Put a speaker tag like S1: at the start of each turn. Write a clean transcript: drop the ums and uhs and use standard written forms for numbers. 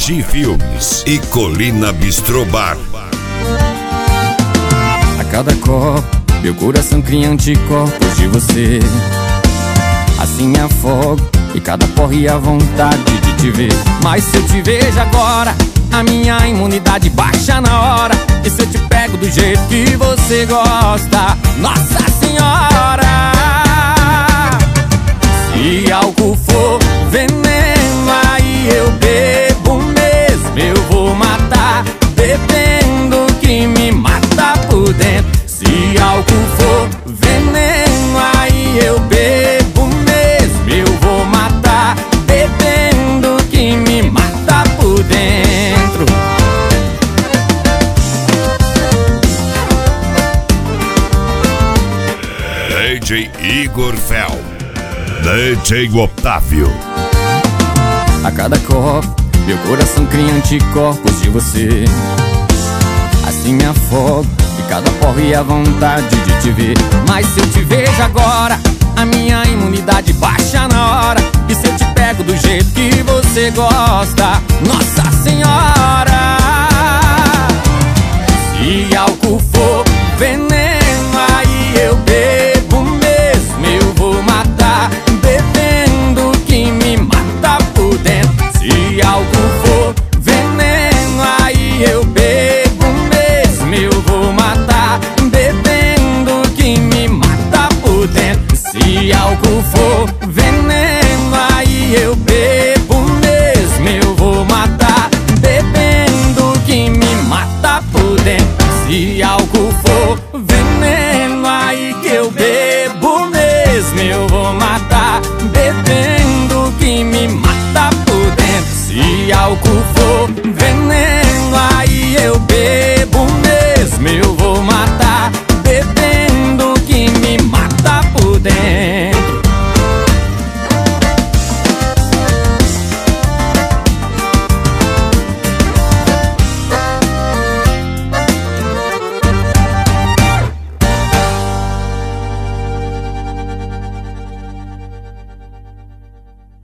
S1: Hashi Filmes e Colina Bistro Bar.
S2: A cada copo, meu coração cria anticorpos de você. Assim me afogo e cada porra e a vontade de te ver. Mas se eu te vejo agora, a minha imunidade baixa na hora. E se eu te pego do jeito que você gosta, Nossa Senhora! Se álcool for veneno, aí eu bebo mesmo. Eu vou matar bebendo que me mata por dentro. Se álcool for veneno, aí eu bebo mesmo. Eu vou matar bebendo que me mata por dentro.
S1: DJ Igor Fel, DJ Otávio.
S2: A cada copo, meu coração cria anticorpos de você. Assim me afogo e cada porra e a vontade de te ver. Mas se eu te vejo agora, a minha imunidade baixa na hora. E se eu te pego do jeito que você gosta, Nossa Senhora! Se álcool for veneno,